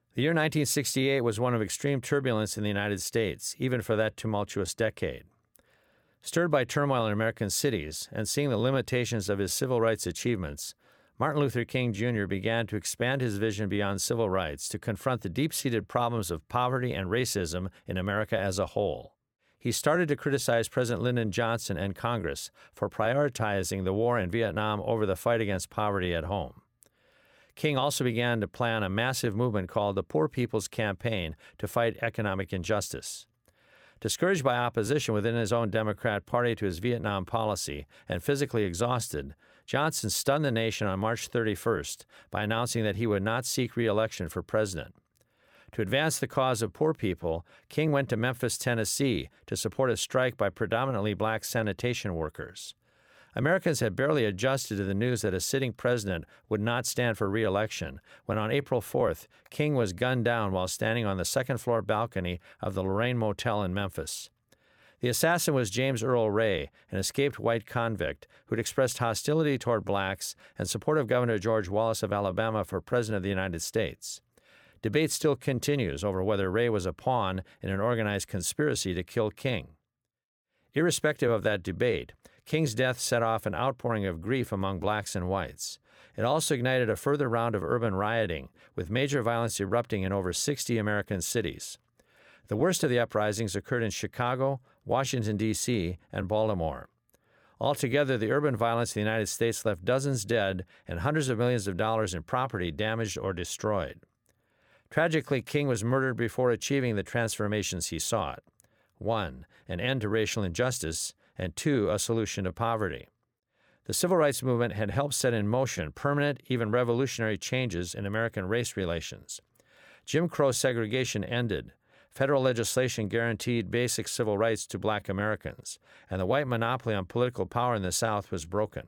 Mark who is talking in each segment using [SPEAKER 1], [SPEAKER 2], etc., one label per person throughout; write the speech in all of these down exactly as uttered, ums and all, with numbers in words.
[SPEAKER 1] The year nineteen sixty-eight was one of extreme turbulence in the United States, even for that tumultuous decade. Stirred by turmoil in American cities and seeing the limitations of his civil rights achievements, Martin Luther King Junior began to expand his vision beyond civil rights to confront the deep-seated problems of poverty and racism in America as a whole. He started to criticize President Lyndon Johnson and Congress for prioritizing the war in Vietnam over the fight against poverty at home. King also began to plan a massive movement called the Poor People's Campaign to fight economic injustice. Discouraged by opposition within his own Democrat Party to his Vietnam policy and physically exhausted, Johnson stunned the nation on March thirty-first by announcing that he would not seek re-election for president. To advance the cause of poor people, King went to Memphis, Tennessee, to support a strike by predominantly black sanitation workers. Americans had barely adjusted to the news that a sitting president would not stand for re-election when on April fourth, King was gunned down while standing on the second-floor balcony of the Lorraine Motel in Memphis. The assassin was James Earl Ray, an escaped white convict who had expressed hostility toward blacks and support of Governor George Wallace of Alabama for President of the United States. Debate still continues over whether Ray was a pawn in an organized conspiracy to kill King. Irrespective of that debate, King's death set off an outpouring of grief among blacks and whites. It also ignited a further round of urban rioting, with major violence erupting in over sixty American cities. The worst of the uprisings occurred in Chicago, Washington, D C, and Baltimore. Altogether, the urban violence in the United States left dozens dead and hundreds of millions of dollars in property damaged or destroyed. Tragically, King was murdered before achieving the transformations he sought. One, an end to racial injustice, and two, a solution to poverty. The civil rights movement had helped set in motion permanent, even revolutionary changes in American race relations. Jim Crow segregation ended. Federal legislation guaranteed basic civil rights to black Americans, and the white monopoly on political power in the South was broken.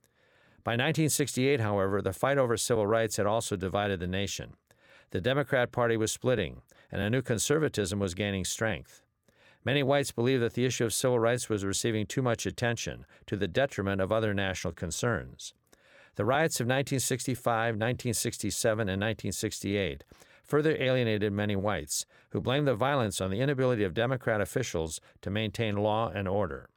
[SPEAKER 1] By nineteen sixty-eight, however, the fight over civil rights had also divided the nation. The Democrat Party was splitting, and a new conservatism was gaining strength. Many whites believed that the issue of civil rights was receiving too much attention, to the detriment of other national concerns. The riots of nineteen sixty-five, nineteen sixty-seven, and nineteen sixty-eight further alienated many whites, who blamed the violence on the inability of Democrat officials to maintain law and order.